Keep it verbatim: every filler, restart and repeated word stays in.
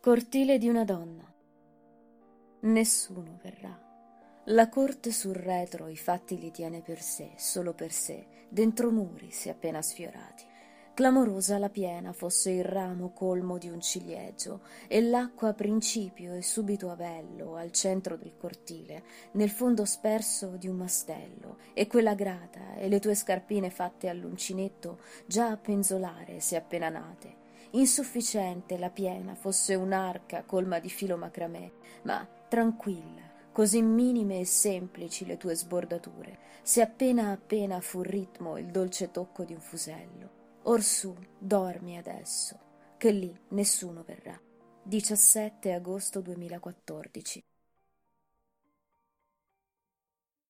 Cortile di una donna. Nessuno verrà. La corte sul retro i fatti li tiene per sé, solo per sé, dentro muri se appena sfiorati. Clamorosa la piena fosse il ramo colmo di un ciliegio, e l'acqua principio e subito avello al centro del cortile, nel fondo sperso di un mastello, e quella grata e le tue scarpine fatte all'uncinetto già a penzolare se appena nate. Insufficiente la piena fosse un'arca colma di filo macramè, ma tranquilla, così minime e semplici le tue sbordature, se appena appena fu ritmo il dolce tocco di un fusello. Orsù, dormi adesso, che lì nessuno verrà. diciassette agosto duemilaquattordici.